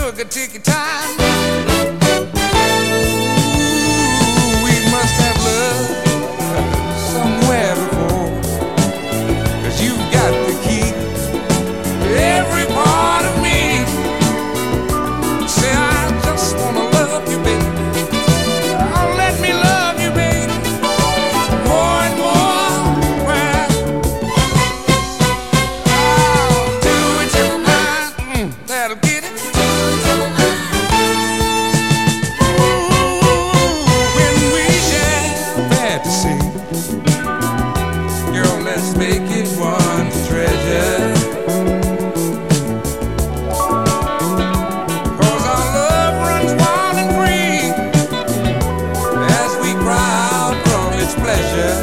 sugar, take your time. Ooh, we must have love somewhere before, 'cause you got to keep every part of me. Say I just wanna love you, baby. Oh, let me love you, baby, more and more. Well, I'll do it till mine. That'll get it. Ooh, when we share fantasy, girl, let's make it one treasure. 'Cause our love runs wild and free as we cry out from its pleasure.